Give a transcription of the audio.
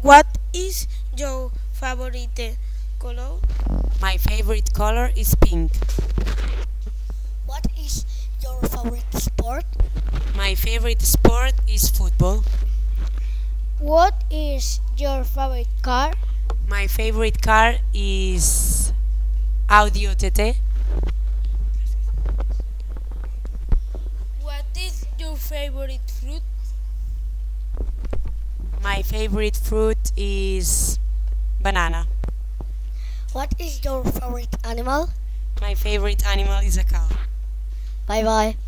What is your favorite color? My favorite color is pink. What is your favorite sport? My favorite sport is football. What is your favorite car? My favorite car is Audio TT. What is your favorite fruit? My favorite fruit is banana. What is your favorite animal? My favorite animal is a cow. Bye bye.